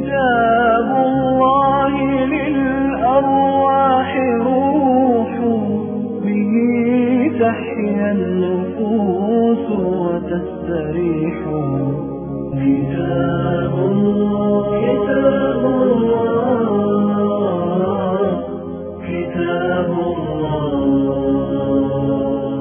كتاب الله للأرواح روح، به تحيا النفوس وتستريح. كتاب الله كتاب الله كتاب الله.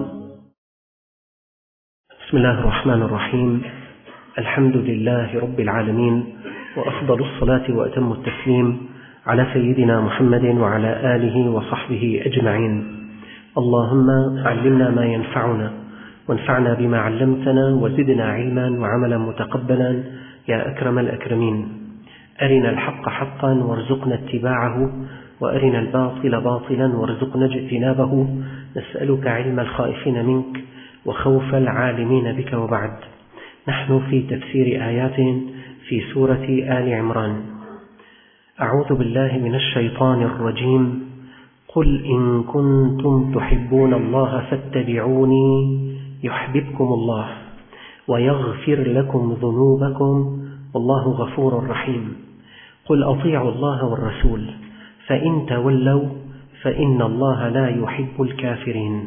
بسم الله الرحمن الرحيم. الحمد لله رب العالمين، وأفضل الصلاة وأتم التسليم على سيدنا محمد وعلى آله وصحبه أجمعين. اللهم علمنا ما ينفعنا، وانفعنا بما علمتنا، وزدنا علما وعملا متقبلا يا أكرم الأكرمين. أرنا الحق حقا وارزقنا اتباعه، وأرنا الباطل باطلا وارزقنا اجتنابه. نسألك علم الخائفين منك وخوف العالمين بك. وبعد، نحن في تفسير آيات في سورة آل عمران. أعوذ بالله من الشيطان الرجيم. قل إن كنتم تحبون الله فاتبعوني يحببكم الله ويغفر لكم ذنوبكم والله غفور رحيم. قل أطيعوا الله والرسول فإن تولوا فإن الله لا يحب الكافرين.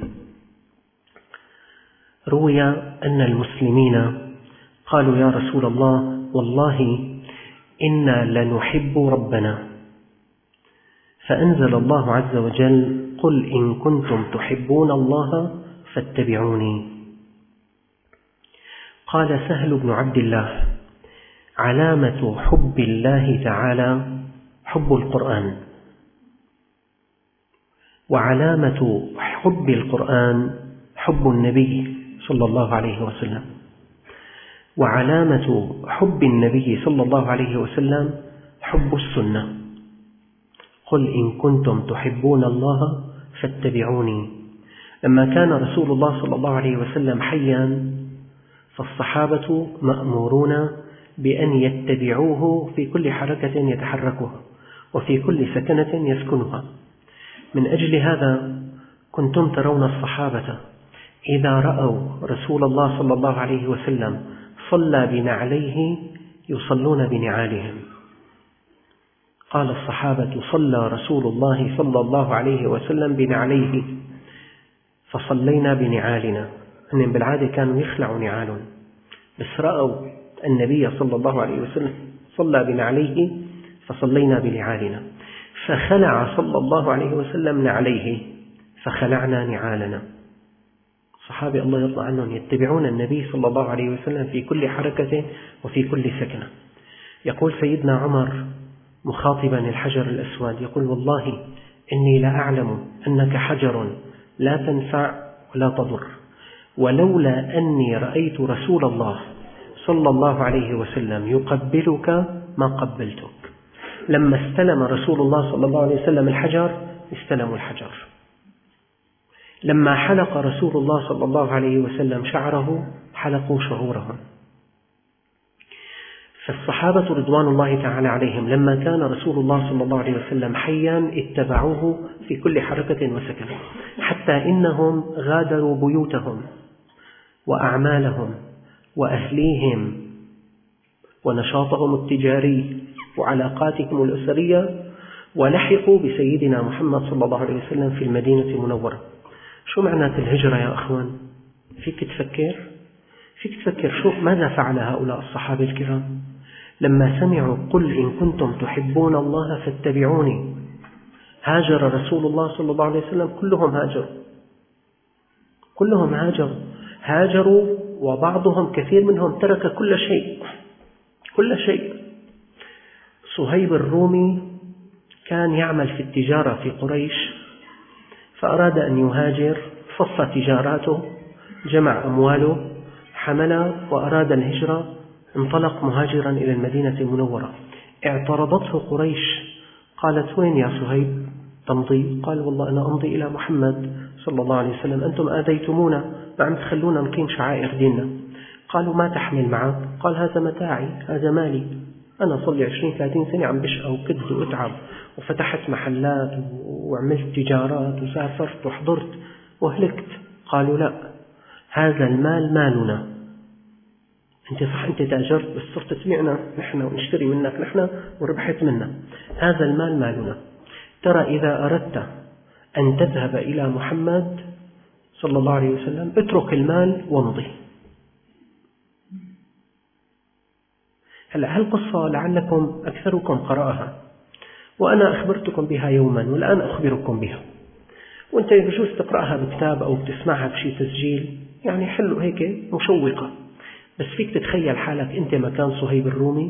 روي أن المسلمين قالوا يا رسول الله والله إنا لنحب ربنا، فأنزل الله عز وجل قل إن كنتم تحبون الله فاتبعوني. قال سهل بن عبد الله: علامة حب الله تعالى حب القرآن، وعلامة حب القرآن حب النبي صلى الله عليه وسلم، وعلامة حب النبي صلى الله عليه وسلم حب السنة. قل إن كنتم تحبون الله فاتبعوني. لما كان رسول الله صلى الله عليه وسلم حيا، فالصحابة مأمورون بأن يتبعوه في كل حركة يتحركها وفي كل سكنة يسكنها. من أجل هذا كنتم ترون الصحابة إذا رأوا رسول الله صلى الله عليه وسلم صلى بنعليه يصلون بنعالهم. قال الصحابة: صلى رسول الله صلى الله عليه وسلم بنعليه فصلينا بنعالنا. أنهم بالعادة كانوا يخلعوا نعالهم، بس رأوا النبي صلى الله عليه وسلم صلى بنعليه فصلينا بنعالنا. فخلع صلى الله عليه وسلم نعليه فخلعنا نعالنا. صحابي الله يرضى عنهم يتبعون النبي صلى الله عليه وسلم في كل حركة وفي كل سكنة. يقول سيدنا عمر مخاطبا الحجر الأسود، يقول: والله إني لأعلم أنك حجر لا تنفع ولا تضر، ولولا أني رأيت رسول الله صلى الله عليه وسلم يقبلك ما قبلتك. لما استلم رسول الله صلى الله عليه وسلم الحجر استلموا الحجر. لما حلق رسول الله صلى الله عليه وسلم شعره حلقوا شعورهم. فالصحابة رضوان الله تعالى عليهم لما كان رسول الله صلى الله عليه وسلم حيا اتبعوه في كل حركة وسكن، حتى إنهم غادروا بيوتهم وأعمالهم وأهليهم ونشاطهم التجاري وعلاقاتهم الأسرية، ولحقوا بسيدنا محمد صلى الله عليه وسلم في المدينة المنورة. شو معنى الهجرة يا أخوان؟ فيك تفكر شو ماذا فعل هؤلاء الصحابة الكرام لما سمعوا قل إن كنتم تحبون الله فاتبعوني. هاجر رسول الله صلى الله عليه وسلم، كلهم هاجروا، وبعضهم كثير منهم ترك كل شيء. صهيب الرومي كان يعمل في التجارة في قريش، فأراد أن يهاجر، فص تجاراته، جمع أمواله، حمل وأراد الهجرة، انطلق مهاجرا إلى المدينة المنورة. اعترضته قريش، قالت: وين يا صهيب تمضي؟ قال: والله أنا أمضي إلى محمد صلى الله عليه وسلم، أنتم آذيتمونا، ما عم تخلونا نقيم شعائر ديننا. قالوا: ما تحمل معك؟ قال: هذا متاعي، هذا مالي، أنا صلي 20-30 سنة عم بشقى وكد وأتعب، وفتحت محلات وعملت تجارات وسافرت وحضرت وهلكت. قالوا: لا، هذا المال مالنا، أنت صح أنت تاجرت بس صرت تبيعنا نحن ونشتري منك نحن وربحت منا. هذا المال مالنا. ترى إذا أردت أن تذهب إلى محمد صلى الله عليه وسلم اترك المال وامضي. هلأ هالقصة لعلكم أكثركم قرأها، وأنا أخبرتكم بها يوما والآن أخبركم بها، وأنت بجوز تقرأها بكتاب أو بتسمعها بشي تسجيل، يعني حلو هيك مشوقة. بس فيك تتخيل حالك أنت مكان صهيب الرومي،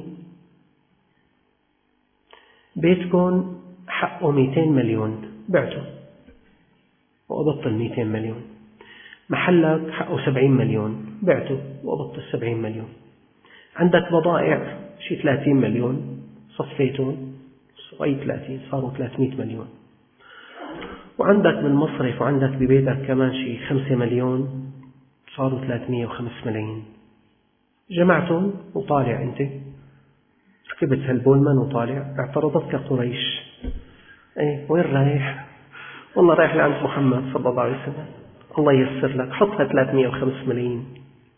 بيتكم حقه 200 مليون بعته وأبطل 200 مليون، محلك حقه 70 مليون بعته وأبطل 70 مليون، عندك بضائع شي 30 مليون صفيتهم صغير 30 صاروا 300 مليون، وعندك بالمصرف وعندك ببيتك كمان شي 5 مليون صاروا 305 ملايين. جمعتهم وطالع أنت ركبت هالبولمان وطالع، اعترضتك قريش، ايه وين رايح؟ والله رايح لعند محمد صلى الله عليه وسلم، الله ييسر لك حطها 305 ملايين.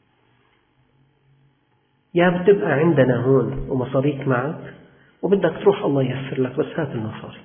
يا بتبقى عندنا هون ومصاريك معك وبدك تروح الله ييسر لك، بس هات المصاري.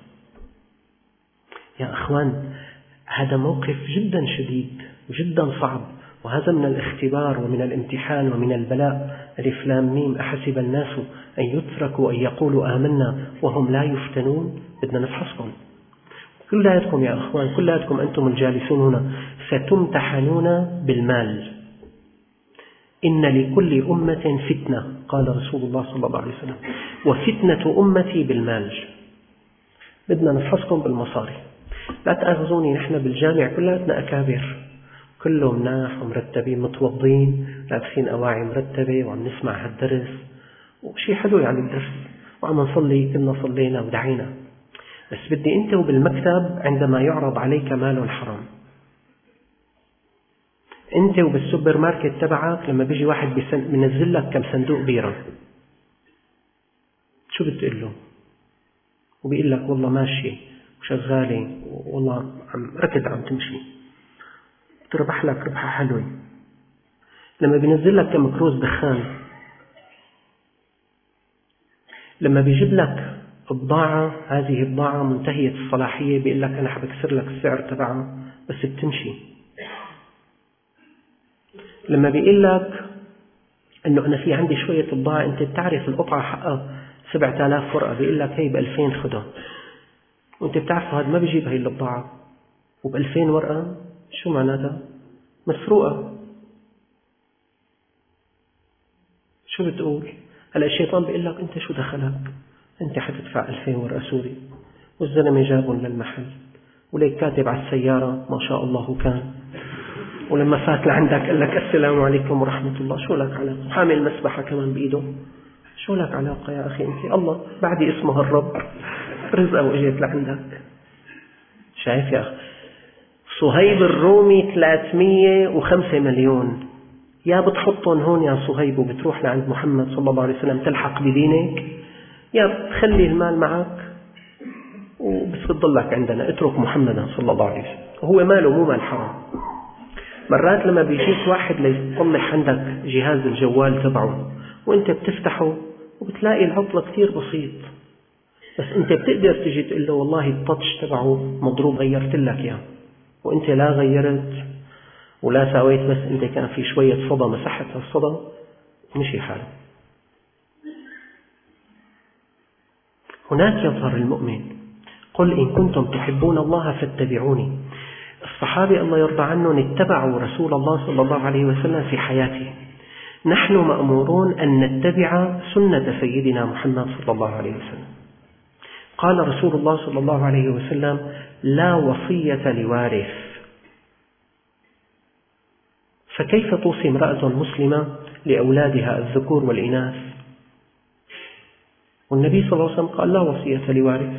يا أخوان هذا موقف جدا شديد وجدا صعب، وهذا من الاختبار ومن الامتحان ومن البلاء. ألف لام ميم أحسب الناس أن يتركوا أن يقولوا آمنا وهم لا يفتنون. بدنا نفحصكم كلاتكم يا أخوان، كلاتكم أنتم الجالسون هنا ستمتحنون بالمال. إن لكل أمة فتنة قال رسول الله صلى الله عليه وسلم، وفتنة أمتي بالمال. بدنا نفحصكم بالمصاري. لا تأخذوني نحن بالجامع كلاتنا أكابر، كلهم مناح ومرتبين متوضين لابسين أواعي مرتبة وعم نسمع هالدرس وشي حلو يعني الدرس وعم نصلي كلنا صلينا ودعينا. بس بدي أنت وبالمكتب عندما يعرض عليك مال حرام، أنت وبالسوبر ماركت تبعك لما بيجي واحد بينزل لك كم صندوق بيرة، شو بتقول له؟ وبيقول لك والله ماشي وشغالة والله ركض عم تمشي، تربح لك ربحة حلوة. لما بينزل لك كم كروز دخان، لما بيجيب لك بضاعة هذه بضاعة منتهية الصلاحية بيقول لك أنا حبكسر لك السعر تبعها بس بتمشي. لما بيقول لك أنه أنا في عندي شوية بضاعة أنت بتعرف القطعة حقها 7000 ورقة، بيقول لك هي ب2000 خدها، وأنت بتعرف هذا ما بيجيب هاي البضاعة وب2000 ورقة، شو معناتها؟ مسروقة. شو بتقول؟ هلا الشيطان بيقول لك أنت شو دخلك؟ أنت حتدفع 2000 ورقة سوري، والزلمة جابهم للمحل وليك كاتب على السيارة ما شاء الله كان، ولما فات لعندك قال لك السلام عليكم ورحمة الله، شو لك علاقة؟ حامل مسبحة كمان بإيده، شو لك علاقة يا أخي أنت؟ الله بعدي اسمه الرب رزقه وإجيت لعندك. شايف يا أخي؟ صهيب الرومي 305 مليون، يا بتحطهم هون يا صهيب وبتروح لعند محمد صلى الله عليه وسلم تلحق بدينك، يا بتخلي المال معك وبس بتضلك عندنا. اترك محمدا صلى الله عليه وسلم، وهو ماله مو مال حرام. مرات لما بيجيك واحد ليصلح عندك جهاز الجوال تبعه وانت بتفتحه وبتلاقي العطلة كتير بسيط، بس انت بتقدر تجي تقول له والله التاتش تبعه مضروب غيرت لك اياه، وانت لا غيرت ولا سويت، بس انت كان في شوية صدى مسحت هالصدى مشي حاله. هناك يظهر المؤمن. قل إن كنتم تحبون الله فاتبعوني. الصحابة الله يرضى عنهم اتبعوا رسول الله صلى الله عليه وسلم في حياته. نحن مأمورون أن نتبع سنة سيدنا محمد صلى الله عليه وسلم. قال رسول الله صلى الله عليه وسلم لا وصية لوارث. فكيف توصي امرأة مسلمة لأولادها الذكور والإناث؟ والنبي صلى الله عليه وسلم قال لا وصية لوارث.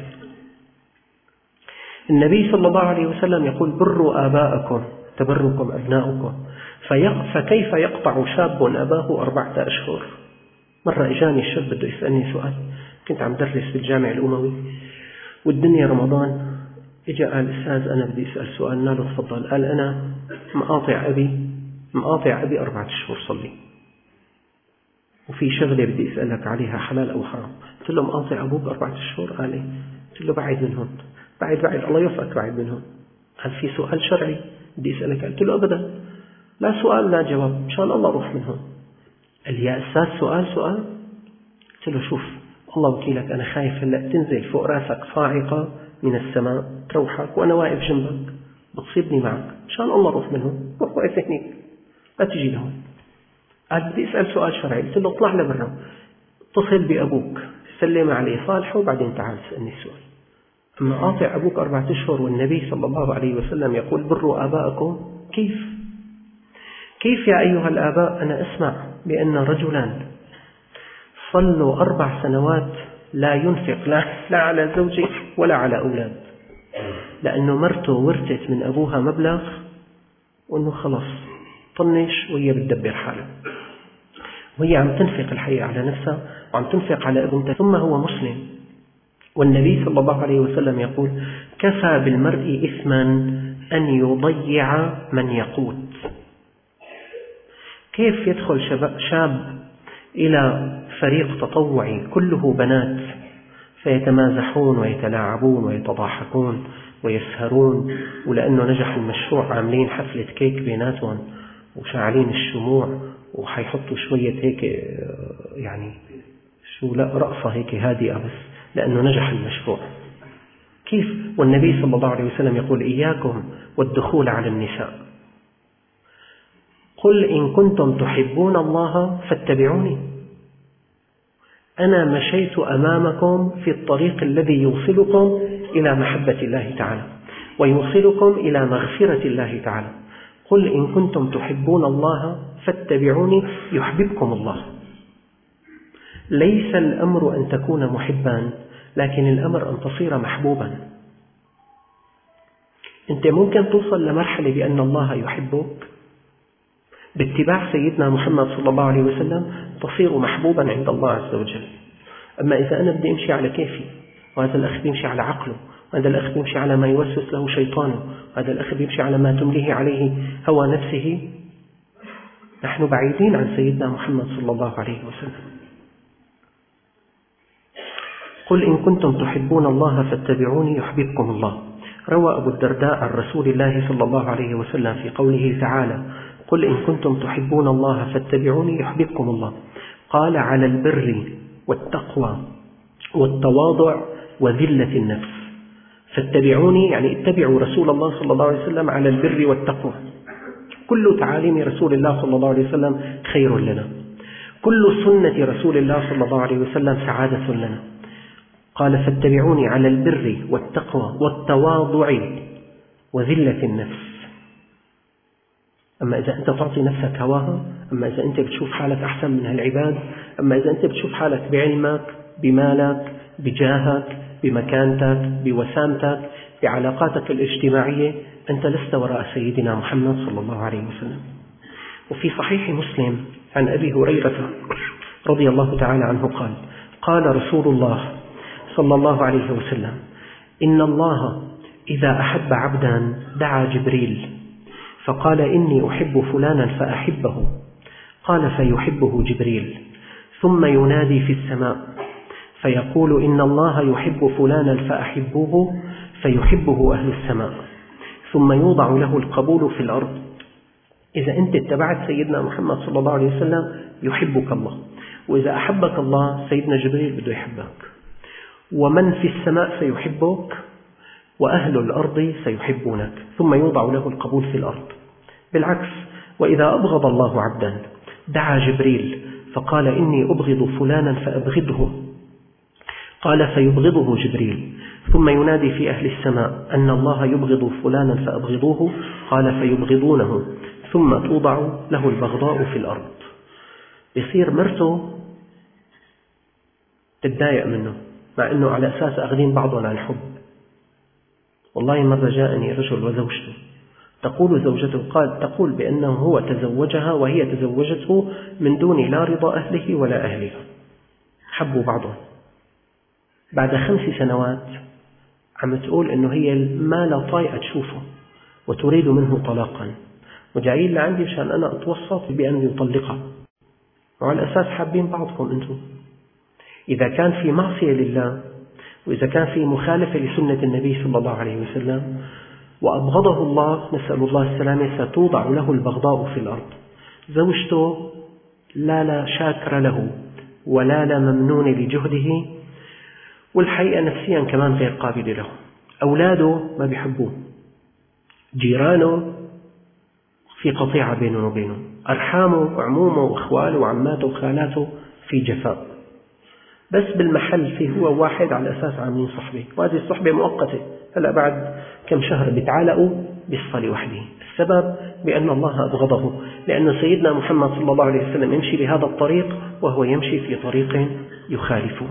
النبي صلى الله عليه وسلم يقول بروا آباءكم تبركم أبناؤكم. فكيف يقطع شاب أباه 4 أشهر؟ مرة إجاني الشاب بده يسألني سؤال، كنت عم درس في الجامع الأموي والدنيا رمضان، إجا قال أستاذ أنا بدي أسأل سؤال. قال له تفضل. قال أنا مقاطع أبي 4 أشهر صلي. وفي شغلة بدي أسألك عليها حلال أو حرام. قلت له مقاطع أبوك 4 أشهر؟ قال إيه. قلت له بعد منهم. بعد الله يوفقك بعد منهم. قال في سؤال شرعي بدي أسألك. قلت له أبدا، لا سؤال لا جواب، مشان الله روح منهم. قال يا أستاذ سؤال. قلت له شوف الله وكيلك، أنا خايف هلأ تنزل فوق راسك صاعقة من السماء تروحك وأنا واقف جنبك بتصيبني معك، مشان الله روح منهم، روح واقف هنيك لا تجي لهون. قال بدي أسأل سؤال شرعي. قلت له اطلع لبرا، اتصل بأبوك سلم عليه صالحه وبعدين تعال سألني السؤال. أما قاطع أبوك 4 أشهر والنبي صلى الله عليه وسلم يقول بروا آباءكم، كيف يا أيها الآباء أنا أسمع بأن رجلا صلوا 4 سنوات لا ينفق لا على زوجه ولا على أولاد، لأنه مرته ورثت من أبوها مبلغ وأنه خلص طنش وهي بتدبر حالها، وهي عم تنفق الحقيقة على نفسها وعم تنفق على ابنتها، ثم هو مسلم. والنبي صلى الله عليه وسلم يقول كفى بالمرء إثما أن يضيع من يقوت. كيف يدخل شاب إلى فريق تطوعي كله بنات فيتمازحون ويتلاعبون ويتضاحكون ويسهرون، ولأنه نجح المشروع عاملين حفلة كيك بيناتهم وشاعلين الشموع وحيحطوا شوية هيك يعني رقصة هيك هادئة بس لأنه نجح المشروع. كيف؟ والنبي صلى الله عليه وسلم يقول إياكم والدخول على النساء، قل إن كنتم تحبون الله فاتبعوني، أنا مشيت أمامكم في الطريق الذي يوصلكم إلى محبة الله تعالى ويوصلكم إلى مغفرة الله تعالى. قل إن كنتم تحبون الله فاتبعوني يحببكم الله. ليس الأمر أن تكون محبا، لكن الأمر أن تصير محبوبا. أنت ممكن توصل لمرحلة بأن الله يحبك باتباع سيدنا محمد صلى الله عليه وسلم، تصير محبوبا عند الله عز وجل. أما إذا أنا بدي أمشي على كيفي وهذا الأخ بيمشي على عقله وهذا الأخ بيمشي على ما يوسوس له شيطانه وهذا الأخ بيمشي على ما تمليه عليه هوى نفسه، نحن بعيدين عن سيدنا محمد صلى الله عليه وسلم. قل إن كنتم تحبون الله فاتبعوني يحببكم الله. روى أبو الدرداء عن رسول الله صلى الله عليه وسلم في قوله تعالى قل إن كنتم تحبون الله فاتبعوني يحببكم الله، قال على البر والتقوى والتواضع وذلة النفس. فاتبعوني يعني اتبعوا رسول الله صلى الله عليه وسلم على البر والتقوى. كل تعاليم رسول الله صلى الله عليه وسلم خير لنا، كل سنة رسول الله صلى الله عليه وسلم سعادة لنا. قال فاتبعوني على البر والتقوى والتواضع وذلة النفس. أما إذا أنت تعطي نفسك هواها، أما إذا أنت بتشوف حالك أحسن من هالعباد، أما إذا أنت بتشوف حالك بعلمك بمالك بجاهك بمكانتك بوسامتك بعلاقاتك الاجتماعية، أنت لست وراء سيدنا محمد صلى الله عليه وسلم. وفي صحيح مسلم عن أبي هريرة رضي الله تعالى عنه قال قال رسول الله صلى الله عليه وسلم إن الله إذا أحب عبدا دعا جبريل فقال إني أحب فلانا فأحبه، قال فيحبه جبريل، ثم ينادي في السماء فيقول إن الله يحب فلانا فأحبوه، فيحبه أهل السماء، ثم يوضع له القبول في الأرض. إذا أنت اتبعت سيدنا محمد صلى الله عليه وسلم يحبك الله، وإذا أحبك الله سيدنا جبريل بده يحبك، ومن في السماء سيحبك وأهل الأرض سيحبونك، ثم يوضع له القبول في الأرض. بالعكس، وإذا أبغض الله عبدا دعا جبريل فقال إني أبغض فلانا فأبغضه، قال فيبغضه جبريل، ثم ينادي في أهل السماء أن الله يبغض فلانا فأبغضوه، قال فيبغضونه، ثم توضع له البغضاء في الأرض. يصير مرته تتضايق منه مع أنه على أساس أخذين بعضهم عن حب. والله مرة جاءني رجل وزوجته، تقول زوجته تقول بأنه هو تزوجها وهي تزوجته من دون لا رضا أهله ولا أهلها، حبوا بعضهم. بعد 5 سنوات عم تقول أنه هي ما لا طايقة تشوفه وتريد منه طلاقا، وجايين لعندي مشان أنا أتوسط بأن يطلقها. وعلى الأساس حابين بعضكم أنتم. إذا كان في معصية لله، وإذا كان في مخالفة لسنة النبي صلى الله عليه وسلم وأبغضه الله، نسأل الله السلامة، ستوضع له البغضاء في الأرض. زوجته لا شاكر له ولا ممنون لجهده، والحقيقة نفسيا كمان غير قابل له. أولاده ما بيحبوه، جيرانه في قطيعة بينه وبينه، أرحامه وعمومه وأخواله وعماته وخالاته في جفاء، بس بالمحل فيه هو واحد على أساس عاملين صحبة، وهذه الصحبة مؤقتة، هلأ بعد كم شهر بيتعالقوا بيصفى لوحده. السبب بأن الله أبغضه، لأن سيدنا محمد صلى الله عليه وسلم يمشي بهذا الطريق وهو يمشي في طريق يخالفه.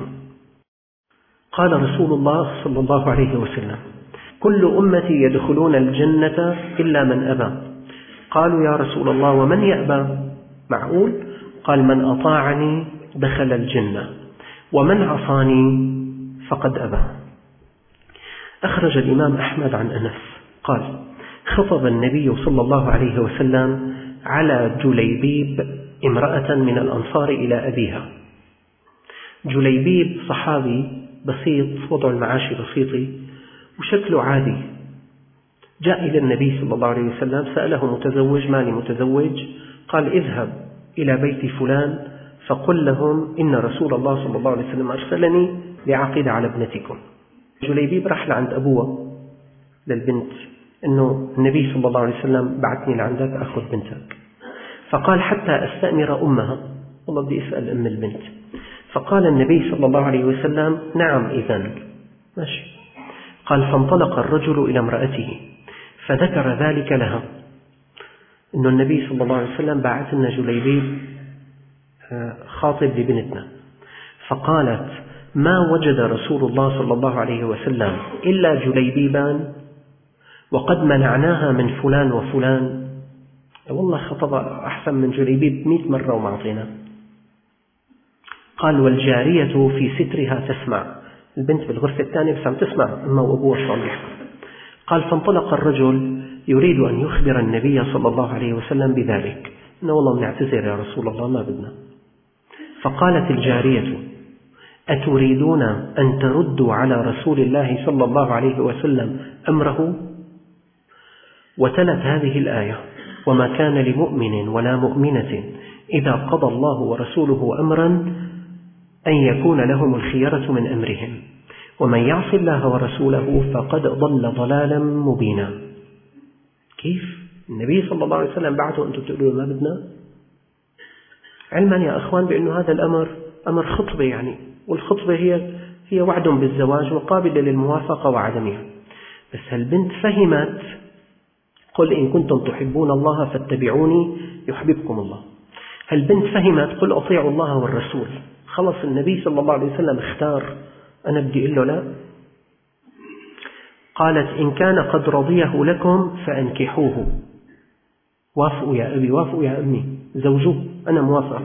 قال رسول الله صلى الله عليه وسلم: كل أمتي يدخلون الجنة إلا من أبى. قالوا: يا رسول الله ومن يأبى؟ معقول؟ قال: من أطاعني دخل الجنة، ومن عصاني فقد أبى. أخرج الإمام أحمد عن أنس قال: خطب النبي صلى الله عليه وسلم على جليبيب امرأة من الأنصار إلى أبيها. جليبيب صحابي بسيط، وضع المعاشي بسيطي وشكله عادي، جاء إلى النبي صلى الله عليه وسلم سأله: متزوج؟ مالي متزوج؟ قال: اذهب إلى بيت فلان فقل لهم إن رسول الله صلى الله عليه وسلم أرسلني لعقد على ابنتكم. جليبيب راح لعند أبوه للبنت إنه النبي صلى الله عليه وسلم بعثني لعندك أخذ بنتك. فقال: حتى أستأمر أمها، والله بدي أسأل أم البنت. فقال النبي صلى الله عليه وسلم: نعم إذن ماشي. قال: فانطلق الرجل إلى امرأته فذكر ذلك لها، إنه النبي صلى الله عليه وسلم بعث لنا جليبيب خاطب لبنتنا. فقالت: ما وجد رسول الله صلى الله عليه وسلم إلا جليبيبان وقد منعناها من فلان وفلان. والله خطب أحسن من جليبيب 100 مرة وما أعطينا. قال: والجارية في سترها تسمع، البنت بالغرفة الثانية بس عم تسمع أما وأبوها صالح. قال: فانطلق الرجل يريد أن يخبر النبي صلى الله عليه وسلم بذلك، إنه والله بنعتذر يا رسول الله ما بدنا. فقالت الجارية: أتريدون أن تردوا على رسول الله صلى الله عليه وسلم أمره؟ وتلت هذه الآية: وما كان لمؤمن ولا مؤمنة إذا قضى الله ورسوله أمرا أن يكون لهم الخيرة من أمرهم ومن يعص الله ورسوله فقد ضل ضلالا مبينا. كيف؟ النبي صلى الله عليه وسلم بعثه أنتم تقولوا ما بدنا؟ علما يا أخوان بأنه هذا الأمر أمر خطبة يعني، والخطبة هي وعد بالزواج وقابلة للموافقة وعدمها. بس هالبنت فهمت: قل إن كنتم تحبون الله فاتبعوني يحببكم الله. هالبنت فهمت: قل أطيعوا الله والرسول. خلص النبي صلى الله عليه وسلم اختار، أنا بدي أقول له لا. قالت: إن كان قد رضيه لكم فأنكحوه. وافقوا يا أبي، وافقوا يا أمي، زوجوه، أنا موافق.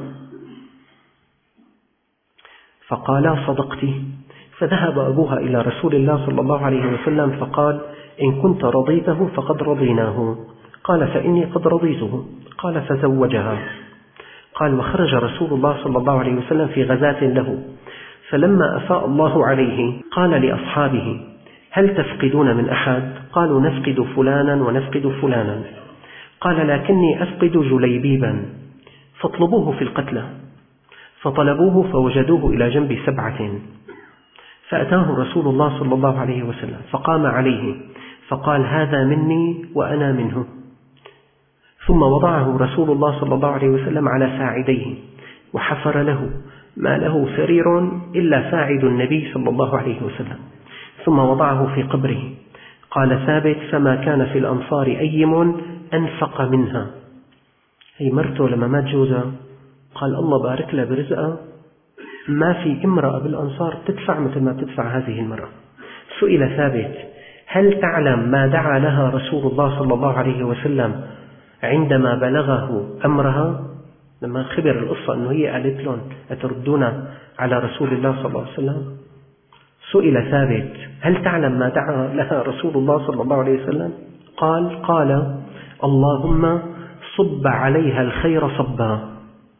فقالا: صدقتي. فذهب أبوها إلى رسول الله صلى الله عليه وسلم فقال: إن كنت رضيته فقد رضيناه. قال: فإني قد رضيته. قال: فزوجها. قال: وخرج رسول الله صلى الله عليه وسلم في غزاة له، فلما أفاء الله عليه قال لأصحابه: هل تفقدون من أحد؟ قالوا: نفقد فلانا ونفقد فلانا. قال: لكني أفقد جليبيبا فاطلبوه في القتلى. فطلبوه فوجدوه إلى جنب 7، فأتاه رسول الله صلى الله عليه وسلم فقام عليه فقال: هذا مني وأنا منه. ثم وضعه رسول الله صلى الله عليه وسلم على ساعديه وحفر له، ما له سرير إلا ساعد النبي صلى الله عليه وسلم، ثم وضعه في قبره. قال ثابت: فما كان في الأنصار أيم أنفق منها. هي مرته لما مات جوزها قال: الله بارك لها برزقها، ما في امرأة بالأنصار تدفع مثل ما تدفع هذه المرأة. سئل ثابت: هل تعلم ما دعا لها رسول الله صلى الله عليه وسلم عندما بلغه أمرها؟ لما خبر القصة أنه هي قالت لهم: أتردون على رسول الله صلى الله عليه وسلم؟ سئل ثابت: هل تعلم ما دعا لها رسول الله صلى الله عليه وسلم؟ قال: اللهم صب عليها الخير صبا،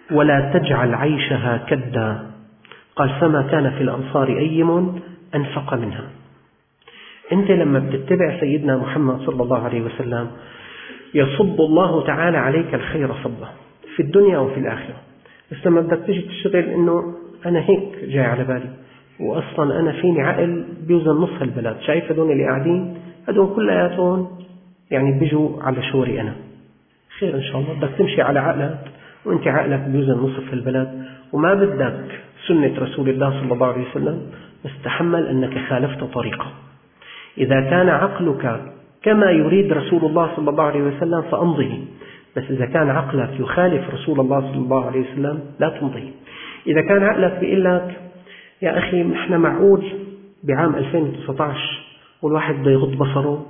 ولا تجعل عيشها كدا. قال فما كان في الأنصار أيم أنفق منها. أنت لما بتتبع سيدنا محمد صلى الله عليه وسلم يصب الله تعالى عليك الخير صبا في الدنيا وفي الآخرة. بس لما بدك تيجي تشتغل إنه أنا هيك جاي على بالي، وأصلا أنا فيني عقل بيوزن نص البلد، شايف هدول اللي قاعدين هدول كلياتهم يعني بيجوا على شوري أنا، خير إن شاء الله. بدك تمشي على عقلك وأنت عقلك بيوزن نصف البلد، وما بدك سنة رسول الله صلى الله عليه وسلم، بس تحمل أنك خالفت طريقة. إذا كان عقلك كما يريد رسول الله صلى الله عليه وسلم فأمضه، بس إذا كان عقلك يخالف رسول الله صلى الله عليه وسلم لا تمضي. إذا كان عقلك بيقول لك يا أخي نحن معقول بعام 2019 والواحد بده يغض بصره،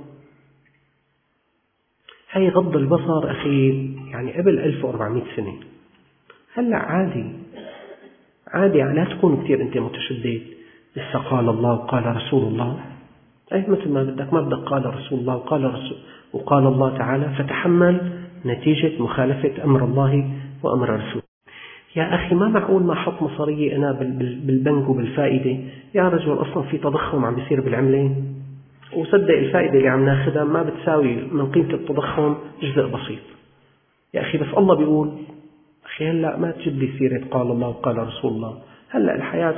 هي غض البصر أخي يعني قبل 1400 سنة، هلأ عادي لا تكون كثير أنت متشدد، لسه قال الله وقال رسول الله، أي مثل ما بدك قال رسول الله وقال الله تعالى، فتحمل نتيجة مخالفة أمر الله وأمر رسوله. يا أخي ما معقول ما حط مصارية أنا بالبنك وبالفائدة، يا رجل أصلا في تضخم عم بيصير بالعملة، وصدق الفائدة اللي عم ناخدها ما بتساوي من قيمة التضخم جزء بسيط. يا أخي بس الله بيقول، أخي هلأ ما تجيب لي سيرة قال الله وقال رسول الله، هلأ الحياة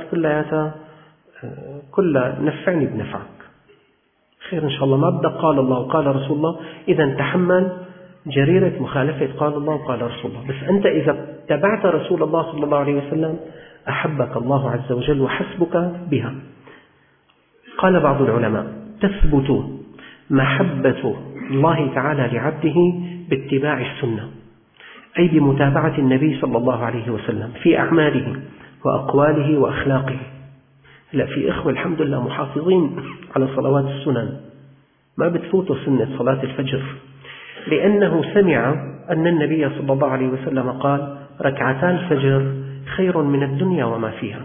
كلها نفعني بنفعك، خير إن شاء الله. ما بدك قال الله وقال رسول الله، إذا تحمل جريرة مخالفة قال الله وقال رسول الله. بس أنت إذا تبعت رسول الله صلى الله عليه وسلم أحبك الله عز وجل وحسبك بها. قال بعض العلماء تثبت محبة الله تعالى لعبده باتباع السنة، أي بمتابعة النبي صلى الله عليه وسلم في أعماله وأقواله وأخلاقه. لا في إخوة الحمد لله محافظين على صلوات السنن، ما بتفوتوا سنة صلاة الفجر، لأنه سمع أن النبي صلى الله عليه وسلم قال ركعتا الفجر خير من الدنيا وما فيها.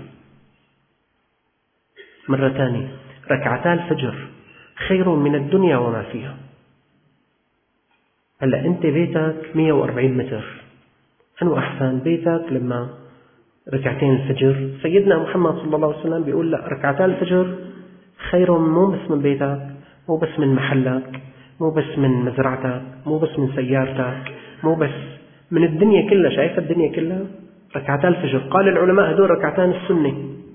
مرة ثانية، ركعتا الفجر خير من الدنيا وما فيها. هلأ أنت بيتك 140 متر، أنو أحسن بيتك لما ركعتين الفجر؟ سيدنا محمد صلى الله عليه وسلم بيقول لا، ركعتا الفجر خير مو بس من بيتك، مو بس من محلك، مو بس من مزرعتك، مو بس من سيارتك، مو بس من الدنيا كلها. شايف الدنيا كلها ركعتا الفجر. قال العلماء هدول ركعتان السنة.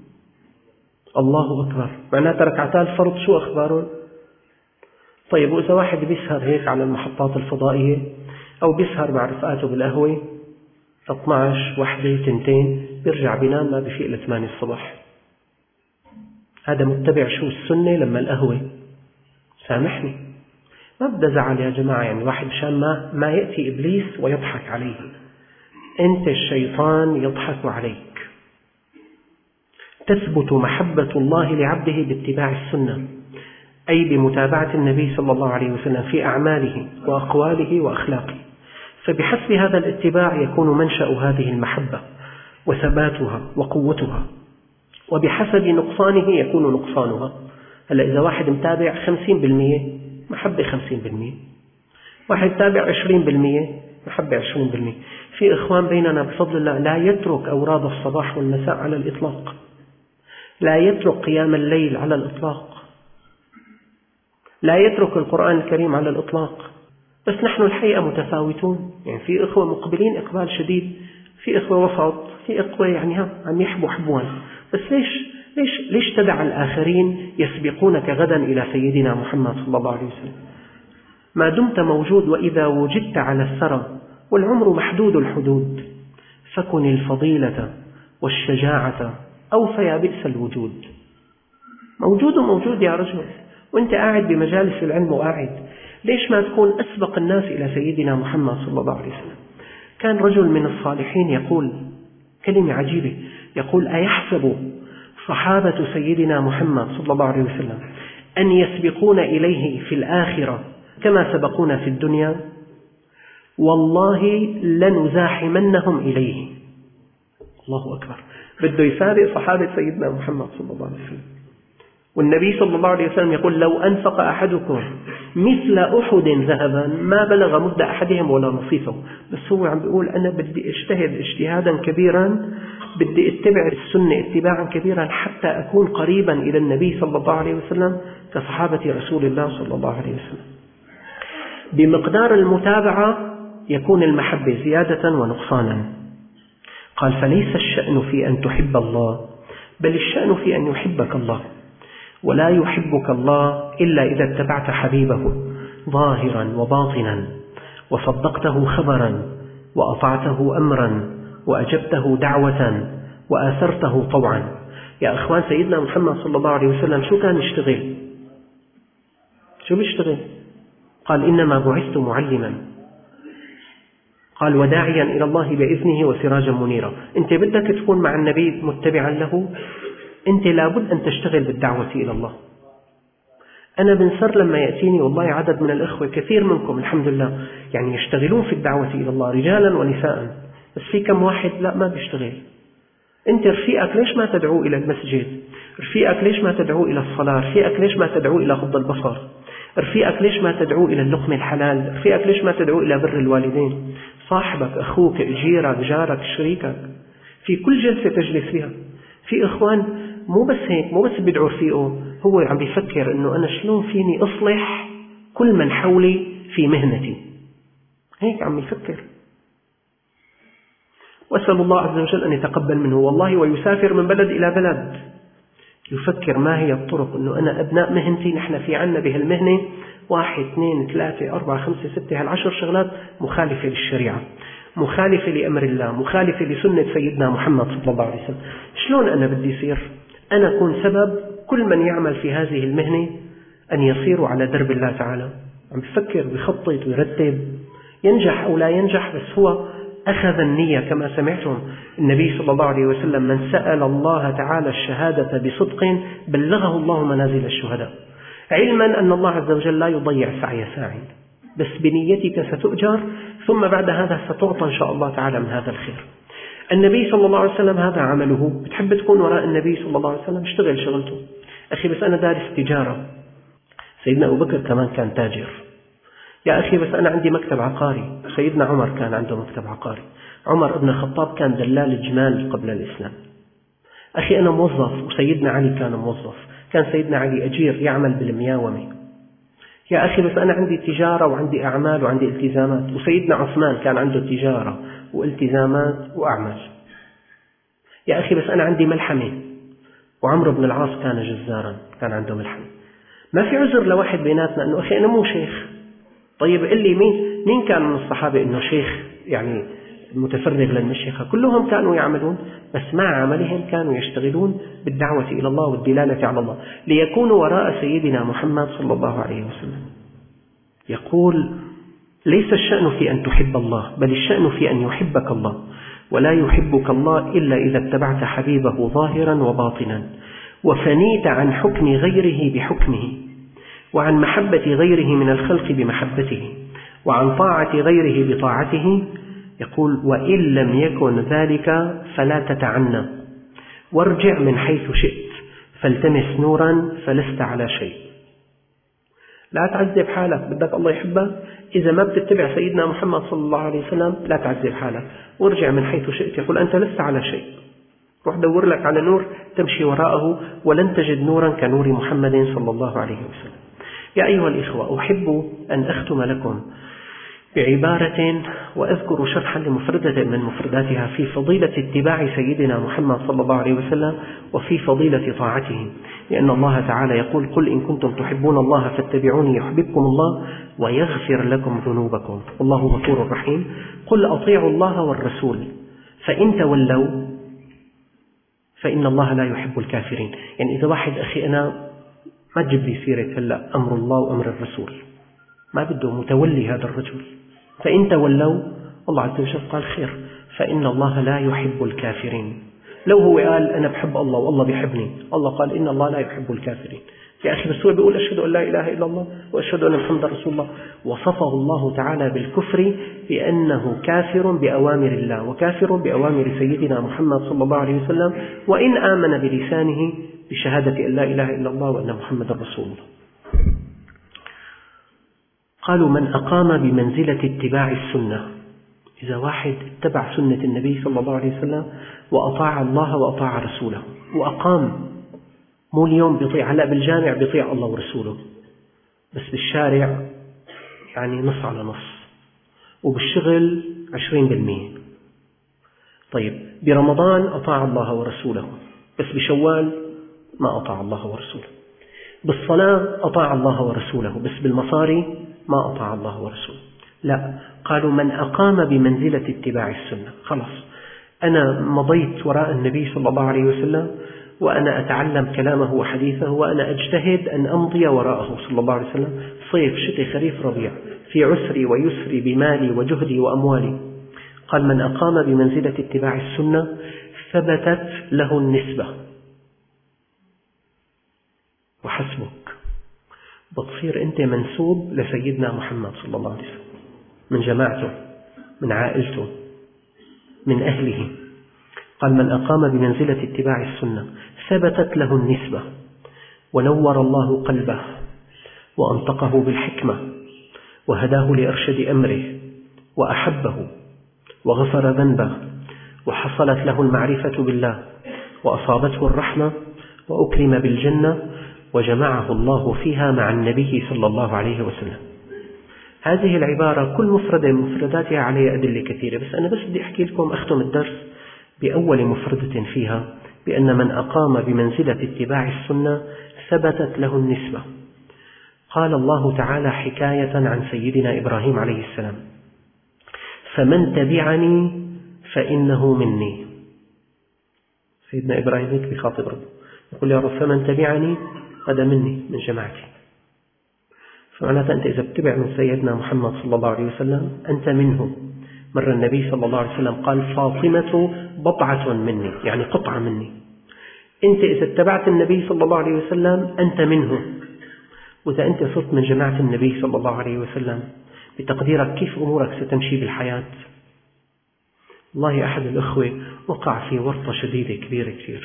الله أكبر. معناتها ركعتا الفرض شو أخبارهم؟ طيب وإذا واحد بيسهر هيك على المحطات الفضائية أو بيسهر مع رفقاته بالقهوة 12 1 2 بيرجع بينام ما بفيق ل8 الصبح، هذا متبع شو السنة لما القهوة؟ سامحني ما بدي زعل يا جماعة، يعني واحد مشان ما يأتي إبليس ويضحك عليه، أنت الشيطان يضحك عليك. تثبت محبة الله لعبده باتباع السنة، أي بمتابعة النبي صلى الله عليه وسلم في أعماله وأقواله وأخلاقه، فبحسب هذا الاتباع يكون منشأ هذه المحبة وثباتها وقوتها، وبحسب نقصانه يكون نقصانها. هلا إذا واحد متابع 50% محبة 50%، واحد تابع 20% محبة 20%. في إخوان بيننا بفضل الله لا يترك أوراد الصباح والمساء على الإطلاق، لا يترك قيام الليل على الإطلاق، لا يترك القرآن الكريم على الإطلاق. بس نحن الحقيقة متفاوتون، يعني في إخوة مقبلين إقبال شديد، في إخوة وسط، في إخوة يعني عم يحبوا حبوان. بس ليش تدع الآخرين يسبقونك غدا إلى سيدنا محمد صلى الله عليه وسلم؟ ما دمت موجود، وإذا وجدت على الثرى والعمر محدود الحدود، فكن الفضيلة والشجاعة أو فيا بئس الوجود. موجود يا رجل، وانت قاعد بمجالس العلم وقاعد، ليش ما تكون أسبق الناس إلى سيدنا محمد صلى الله عليه وسلم؟ كان رجل من الصالحين يقول كلمة عجيبة، يقول أيحسب صحابة سيدنا محمد صلى الله عليه وسلم أن يسبقون إليه في الآخرة كما سبقونا في الدنيا؟ والله لنزاحمنهم إليه. الله أكبر. بده يسابق صحابة سيدنا محمد صلى الله عليه وسلم. والنبي صلى الله عليه وسلم يقول لو أنفق أحدكم مثل أحد ذهبا ما بلغ مد أحدهم ولا نصيفه. بس هو عم بيقول أنا بدي اجتهد اجتهادا كبيرا، بدي اتبع السنة اتباعا كبيرا حتى أكون قريبا إلى النبي صلى الله عليه وسلم كصحابة رسول الله صلى الله عليه وسلم. بمقدار المتابعة يكون المحبة زيادة ونقصانا. قال فليس الشأن في أن تحب الله، بل الشأن في أن يحبك الله، ولا يحبك الله إلا إذا اتبعت حبيبه ظاهرا وباطنا، وصدقته خبرا، وأطعته أمرا، وأجبته دعوة، وآثرته طوعا. يا أخوان، سيدنا محمد صلى الله عليه وسلم شو كان يشتغل؟ شو بيشتغل؟ قال إنما بعثت معلما، قال وداعيا إلى الله بإذنه وسراجا منيرا. أنت بدك تكون مع النبي متبعا له، أنت لابد أن تشتغل بالدعوة إلى الله. أنا بنسر لما يأتيني والله عدد من الإخوة كثير منكم الحمد لله يعني يشتغلون في الدعوة إلى الله رجالا ونساء، بس في كم واحد لا ما بيشتغل. أنت رفيقك ليش ما تدعو إلى المسجد؟ رفيقك ليش ما تدعو إلى الصلاة؟ رفيقك ليش ما تدعو إلى غض البصر؟ رفيقك ليش ما تدعو إلى اللقمة الحلال؟ رفيقك ليش ما تدعو إلى بر الوالدين؟ صاحبك، أخوك، جيرك، جارك، شريكك، في كل جلسة تجلس فيها. في إخوان مو بس هيك، مو بس بيدعو رفيقه، هو عم بيفكر إنه أنا شلون فيني أصلح كل من حولي في مهنتي، هيك عم يفكر. وأسأل الله عز وجل أن يتقبل منه والله، ويسافر من بلد إلى بلد يفكر ما هي الطرق إنه أنا أبناء مهنتي، نحن في عنا بهالمهنة 1 2 3 4 5 6 هال10 شغلات مخالفة للشريعة، مخالفة لأمر الله، مخالفة لسنة سيدنا محمد صلى الله عليه وسلم. شلون أنا بدي يصير أنا أكون سبب كل من يعمل في هذه المهنة أن يصيروا على درب الله تعالى؟ عم بفكر ويخطط ويرتب، ينجح أو لا ينجح، بس هو أخذ النية. كما سمعتم النبي صلى الله عليه وسلم من سأل الله تعالى الشهادة بصدق بلغه الله منازل الشهداء، علما أن الله عز وجل لا يضيع سعي ساعي، بس بنيتك ستؤجر، ثم بعد هذا ستعطى إن شاء الله تعالى من هذا الخير. النبي صلى الله عليه وسلم هذا عمله. بتحب تكون وراء النبي صلى الله عليه وسلم؟ اشتغل شغلته. أخي بس أنا دارس تجارة. سيدنا أبو بكر كمان كان تاجر. يا أخي بس أنا عندي مكتب عقاري. سيدنا عمر كان عنده مكتب عقاري. عمر بن الخطاب كان دلال جمال قبل الإسلام. أخي أنا موظف، وسيدنا علي كان موظف. كان سيدنا علي أجير يعمل بالمياومة. يا أخي بس أنا عندي تجارة وعندي أعمال وعندي التزامات، وسيدنا عثمان كان عنده تجارة والتزامات وأعمال. يا أخي بس أنا عندي ملحمة، وعمرو بن العاص كان جزارا كان عنده ملحمة. ما في عذر لواحد بيناتنا أنه أخي أنا مو شيخ. طيب قل لي مين كان من الصحابة أنه شيخ يعني متفرغ للمشيخة؟ كلهم كانوا يعملون، بس مع عملهم كانوا يشتغلون بالدعوة إلى الله والدلالة على الله ليكونوا وراء سيدنا محمد صلى الله عليه وسلم. يقول ليس الشأن في أن تحب الله، بل الشأن في أن يحبك الله، ولا يحبك الله إلا إذا اتبعت حبيبه ظاهرا وباطنا، وفنيت عن حكم غيره بحكمه، وعن محبة غيره من الخلق بمحبته، وعن طاعة غيره بطاعته. يقول وإن لم يكن ذلك فلا تتعنى، وارجع من حيث شئت، فالتمس نورا فلست على شيء. لا تعذب حالك، بدك الله يحبك، إذا ما بتتبع سيدنا محمد صلى الله عليه وسلم لا تعذب حالك، وارجع من حيث شئت. يقول أنت لست على شيء، روح دور لك على نور تمشي وراءه، ولن تجد نورا كنور محمد صلى الله عليه وسلم. يا أيها الإخوة، أحب أن أختم لكم بعبارة وأذكر شرحا لمفردة من مفرداتها في فضيلة اتباع سيدنا محمد صلى الله عليه وسلم وفي فضيلة طاعته، لأن الله تعالى يقول قل إن كنتم تحبون الله فاتبعوني يحببكم الله ويغفر لكم ذنوبكم والله غفور رحيم. قل أطيعوا الله والرسول فإن تولوا فإن الله لا يحب الكافرين. يعني إذا واحد أخي أنا ما تجيب لي سيرة هلا أمر الله وأمر الرسول، ما بده متولي هذا الرجل، فإن تولوا الله عز وجل قال خير، فإن الله لا يحب الكافرين. لو هو قال أنا بحب الله والله بيحبني، الله قال إن الله لا يحب الكافرين. يا أخي بس هو بيقول أشهد أن لا إله إلا الله وأشهد أن محمد رسول الله، وصفه الله تعالى بالكفر بأنه كافر بأوامر الله وكافر بأوامر سيدنا محمد صلى الله عليه وسلم، وإن آمن بلسانه بشهادة أن لا إله إلا الله وأن محمد رسول الله. قالوا من أقام بمنزلة اتباع السنة، إذا واحد اتبع سنة النبي صلى الله عليه وسلم وأطاع الله وأطاع رسوله وأقام، مو اليوم بيطيع، هلأ بالجامع بيطيع الله ورسوله، بس بالشارع يعني نص على نص، وبالشغل 20%. طيب برمضان أطاع الله ورسوله، بس بشوال ما أطاع الله ورسوله. بالصلاة أطاع الله ورسوله، بس بالمصاري ما أطاع الله ورسوله. لا، قالوا من أقام بمنزلة اتباع السنة، خلاص أنا مضيت وراء النبي صلى الله عليه وسلم، وأنا أتعلم كلامه وحديثه، وأنا أجتهد أن أمضي وراءه صلى الله عليه وسلم، صيف شتي خريف ربيع، في عسري ويسري، بمالي وجهدي وأموالي. قال من أقام بمنزلة اتباع السنة ثبتت له النسبة. وحسبك، بتصير أنت منسوب لسيدنا محمد صلى الله عليه وسلم، من جماعته، من عائلته، من أهله. قال من أقام بمنزلة اتباع السنة ثبتت له النسبة، ونور الله قلبه، وأنطقه بالحكمة، وهداه لأرشد أمره، وأحبه، وغفر ذنبه، وحصلت له المعرفة بالله، وأصابته الرحمة، وأكرم بالجنة، وجمعه الله فيها مع النبي صلى الله عليه وسلم. هذه العبارة كل مفردة من مفرداتها عليها أدلة كثيرة، بس أنا بدي أحكي لكم، أختم الدرس بأول مفردة فيها، بأن من أقام بمنزلة اتباع السنة ثبتت له النسبة. قال الله تعالى حكاية عن سيدنا إبراهيم عليه السلام: فمن تبعني فإنه مني. سيدنا إبراهيم هيك بخاطب ربه، يقول يا رب فمن تبعني هذا مني، من جماعتي. فمعناتها أنت إذا بتبع من سيدنا محمد صلى الله عليه وسلم أنت منه. مر النبي صلى الله عليه وسلم قال فاطمة بضعة مني، يعني قطعة مني. أنت إذا اتبعت النبي صلى الله عليه وسلم أنت منه. وإذا أنت صرت من جماعة النبي صلى الله عليه وسلم بتقديرك كيف أمورك ستمشي بالحياة؟ والله أحد الأخوة وقع في ورطة شديدة كبيرة كثير،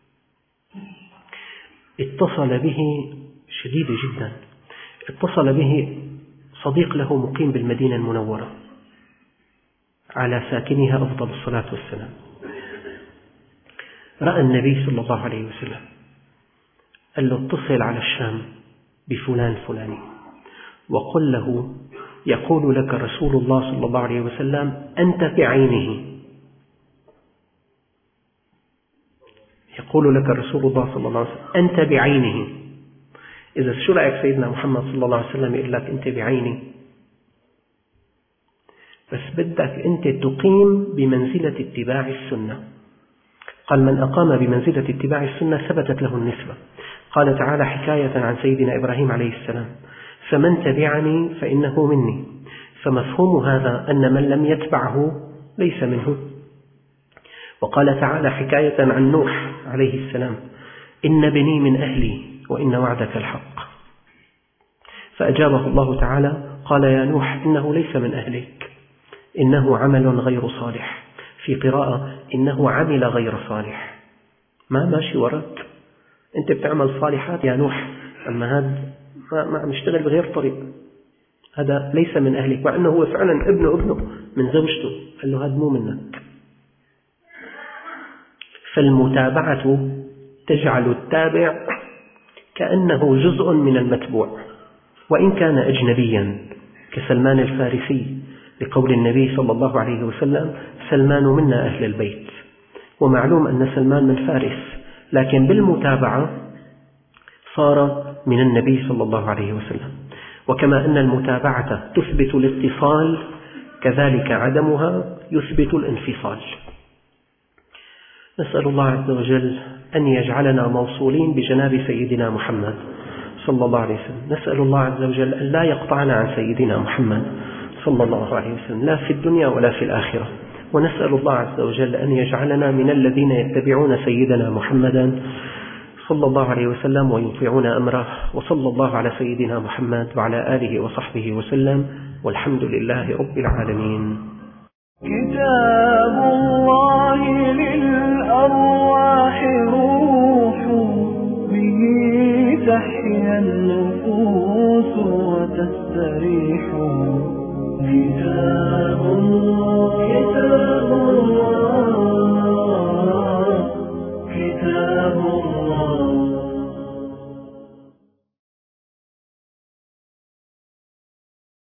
اتصل به شديدة جدا، اتصل به صديق له مقيم بالمدينة المنورة على ساكنها أفضل الصلاة والسلام. رأى النبي صلى الله عليه وسلم، قال له اتصل على الشام بفلان فلاني وقل له يقول لك رسول الله صلى الله عليه وسلم أنت بعينه، يقول لك رسول الله صلى الله عليه وسلم أنت بعينه. إذا شو رأيك سيدنا محمد صلى الله عليه وسلم يقول لك أنت بعيني؟ بس بدك أنت تقيم بمنزلة اتباع السنة. قال من أقام بمنزلة اتباع السنة ثبتت له النسبة. قال تعالى حكاية عن سيدنا إبراهيم عليه السلام: فمن تبعني فإنه مني. فمفهوم هذا أن من لم يتبعه ليس منه. وقال تعالى حكاية عن نوح عليه السلام: إن بني من أهلي وإن وعدك الحق. فأجابه الله تعالى قال يا نوح إنه ليس من أهلك، إنه عمل غير صالح، في قراءة إنه عمل غير صالح، ما ماشي وراك، أنت بتعمل صالحات يا نوح، أما هذا ما عم يشتغل بغير طريق، هذا ليس من أهلك، مع أنه هو فعلا ابنه من زوجته، قال له هذا مو منك. فالمتابعة تجعل التابع كأنه جزء من المتبوع، وإن كان أجنبيا كسلمان الفارسي، لقول النبي صلى الله عليه وسلم سلمان منا أهل البيت. ومعلوم أن سلمان من فارس، لكن بالمتابعة صار من النبي صلى الله عليه وسلم. وكما أن المتابعة تثبت الاتصال، كذلك عدمها يثبت الانفصال. نسأل الله عز وجل أن يجعلنا موصولين بجناب سيدنا محمد صلى الله عليه وسلم. نسأل الله عز وجل أن لا يقطعنا عن سيدنا محمد صلى الله عليه وسلم، لا في الدنيا ولا في الآخرة. ونسأل الله عز وجل أن يجعلنا من الذين يتبعون سيدنا محمدا صلى الله عليه وسلم ويطيعون أمره. وصلى الله على سيدنا محمد وعلى آله وصحبه وسلم، والحمد لله رب العالمين. كتاب الله للأرواح روح به تحيا النفوس وتستريح. كتاب الله كتاب الله كتاب الله